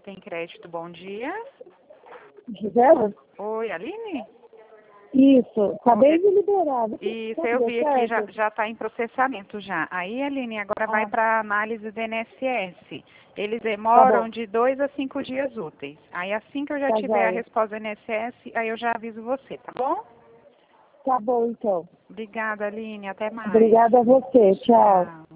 Tem crédito, bom dia. Gisela? Oi, Aline? Isso, acabei de liberar. Isso, eu vi aqui, já está em processamento já. Aí, Aline, agora vai para análise do INSS. Eles demoram de 2 a 5 dias úteis. Aí, assim que eu já tiver a resposta do INSS, aí eu já aviso você, tá bom? Tá bom, então. Obrigada, Aline. Até mais. Obrigada a você. Tchau.